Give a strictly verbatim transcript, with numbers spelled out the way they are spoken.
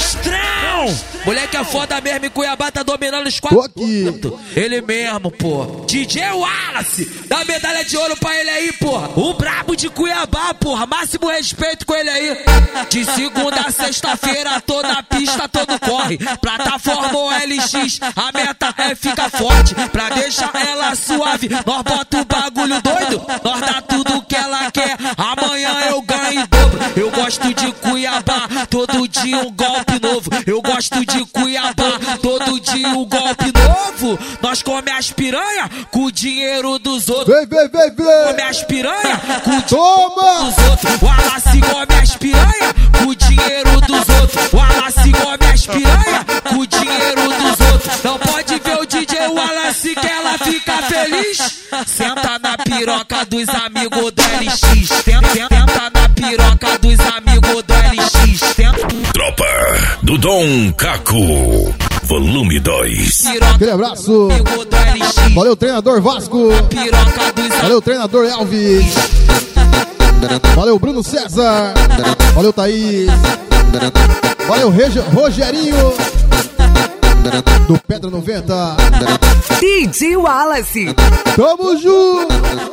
Monstrão! Moleque é foda mesmo, em Cuiabá tá dominando os quatro. Ele mesmo, pô. D J Wallace, dá medalha de ouro pra ele aí, porra. O brabo de Cuiabá, porra. Máximo respeito com ele aí. De segunda a sexta-feira, tô na pista, todo corre. Plataforma O L X, a meta é ficar forte. Pra deixar ela suave, nós bota o bagulho doido. Nós dá tudo que ela quer, amanhã eu ganho em dobro. Eu gosto de Cuiabá, todo dia um golpe novo. Eu gosto de Cuiabá, todo dia um golpe novo. Nós come as piranha com o dinheiro dos outros. Vem, vem, vem, vem. Come as piranha com o Toma. dinheiro dos outros. O Wallace come as piranha com o dinheiro dos outros. O Wallace come as piranha com o dinheiro dos outros. Não pode ver o D J Wallace que ela fica feliz. Senta na piroca dos amigos do L X. Tenta, tenta na piroca dos amigos do L X. Tenta. Tropa do Dom Caco, volume dois. Aquele abraço. Valeu, treinador Vasco. Valeu, treinador Elvis. Valeu, Bruno César. Valeu, Thaís. Valeu, Rege- Rogerinho. Do Pedra noventa. D J Wallace. Tamo junto.